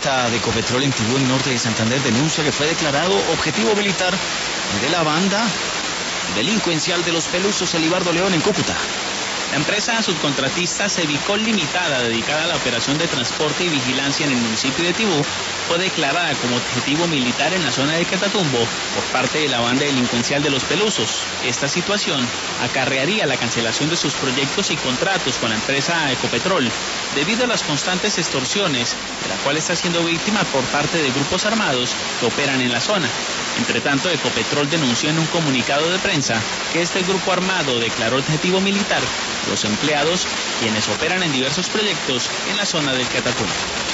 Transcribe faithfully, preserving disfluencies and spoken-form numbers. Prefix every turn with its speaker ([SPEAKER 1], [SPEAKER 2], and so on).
[SPEAKER 1] empresa de Ecopetrol en Tibú, en norte de Santander, denuncia que fue declarado objetivo militar de la banda delincuencial de los Pelusos Elibardo León en Cúcuta.
[SPEAKER 2] La empresa subcontratista Cevicol Limitada, dedicada a la operación de transporte y vigilancia en el municipio de Tibú, fue declarada como objetivo militar en la zona de Catatumbo por parte de la banda delincuencial de los Pelusos. Esta situación acarrearía la cancelación de sus proyectos y contratos con la empresa Ecopetrol, debido a las constantes extorsiones de la cual está siendo víctima por parte de grupos armados que operan en la zona. Entre tanto, Ecopetrol denunció en un comunicado de prensa que este grupo armado declaró objetivo militar los empleados quienes operan en diversos proyectos en la zona del Catatumbo.